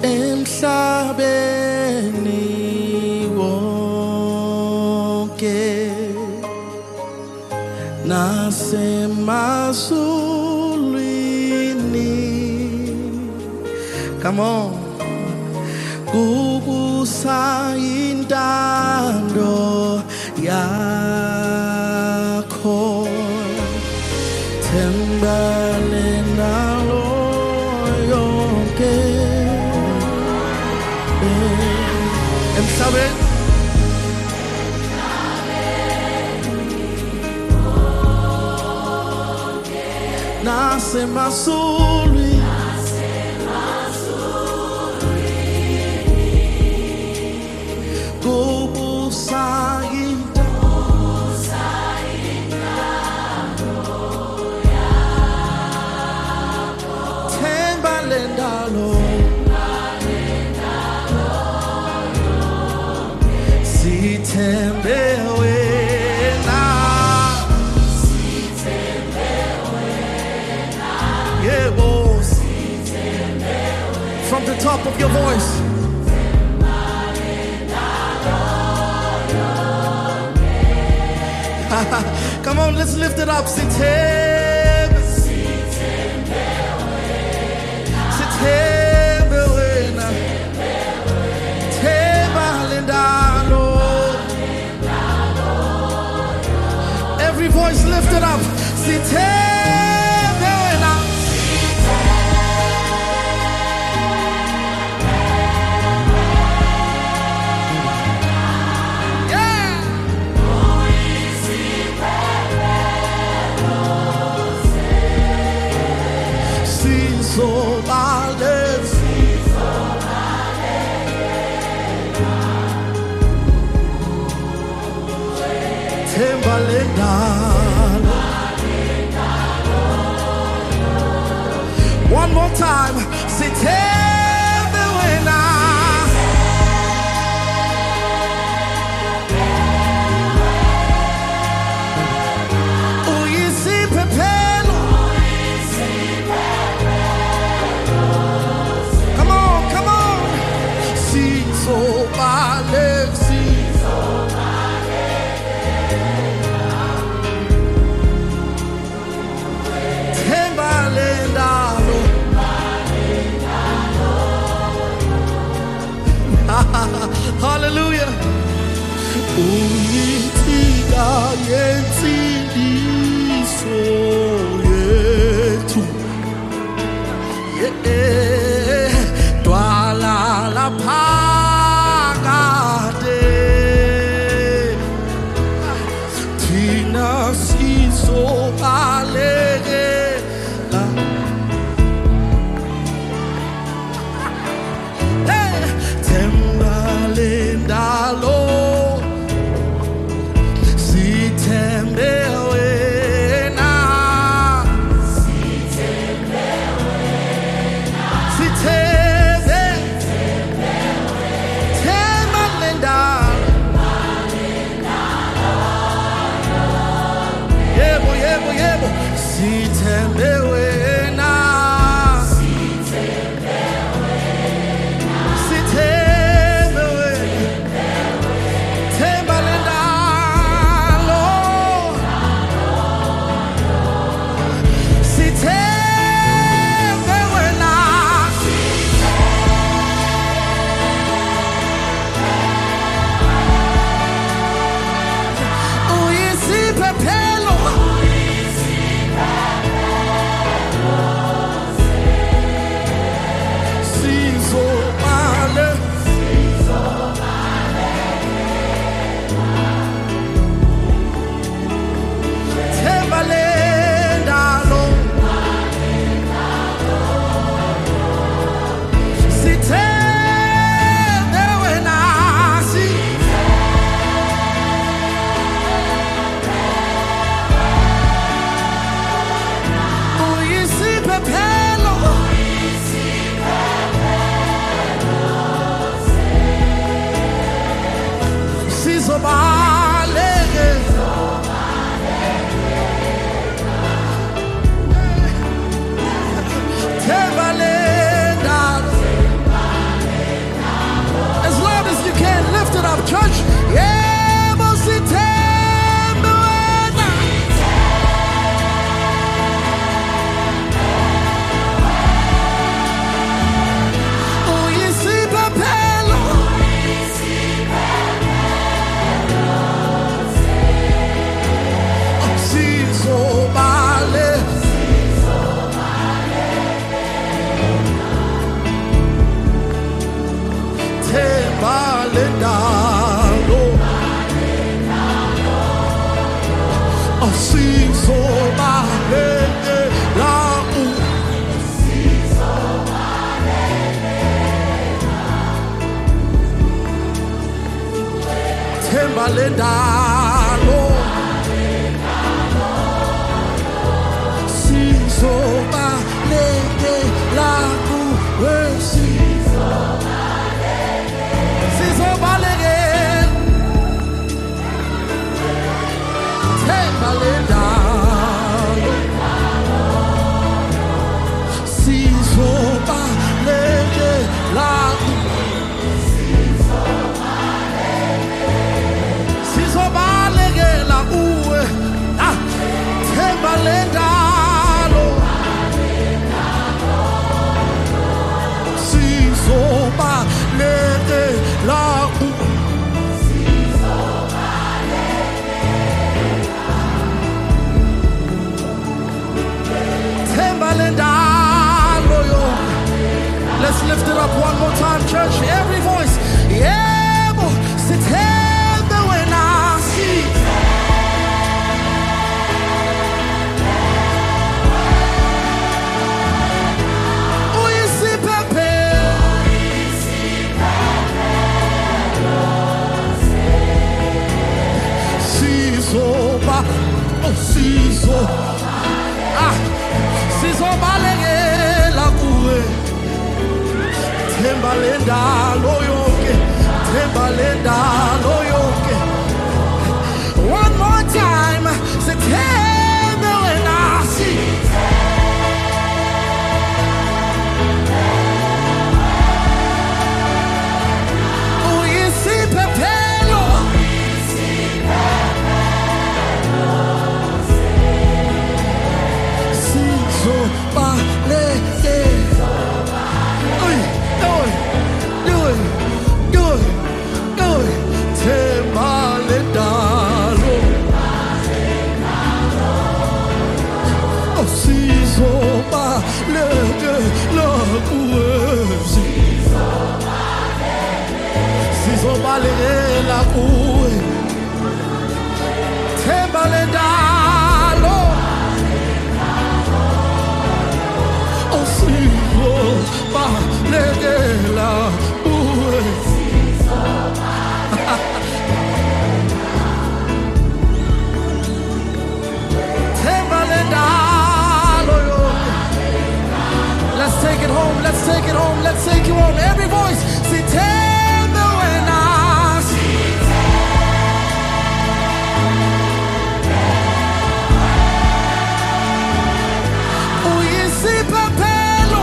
emhlabeni wonke nasemazulwini. Come on. Kukusayintando yakho tembele nalo yonke emhlabeni nasemazulwini. From the top of your voice. Come on, let's lift it up. Every voice lifted up. One more time. Come on, come on. Hallelujah. Uyitika yensindiso yethu. Dwala laphakade. Thina sizobalekela. Lendalo sithembe wena sithembe themba lendalo yebo yebo yebo sithembe wena sizobalekela themba lendalo sizobalekela kuwe sizobalekela themba lendalo sizobalekela sizobalekela kuwe themba lendalo sizobalekela kuwe themba lendalo yo. Let's lift it up one more time, church. Every voice. Yebo sithembe wena sizobalekela kuwe themba lendalo yonke themba lendalo yonke. One more time sithembe wena uyisiphephelo sizobalekela kuwe themba lendalo sizobalekela kuwe themba lendalo yo. Let's take it home, let's take it home, let's take it home. Every voice, sithembe wena uyisiphephelo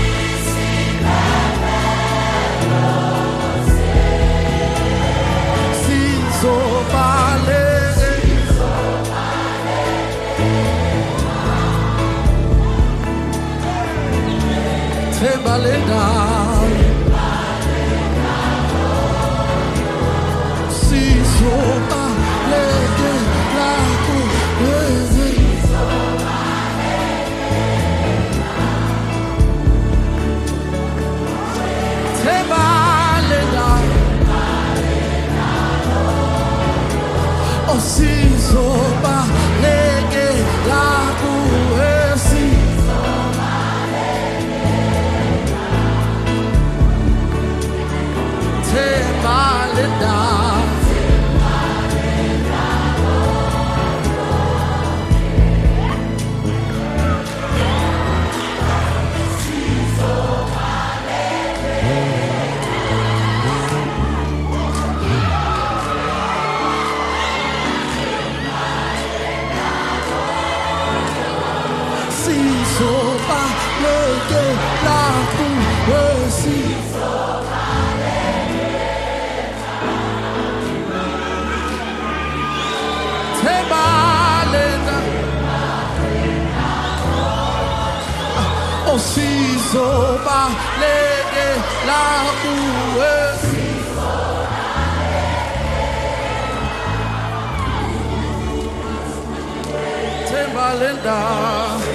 themba lendalo sizobalekela kuwe themba lendalo sizobalekela kuwe themba lendalo sizobalekela kuwe themba lendalo sizobalekela kuwe themba lendalo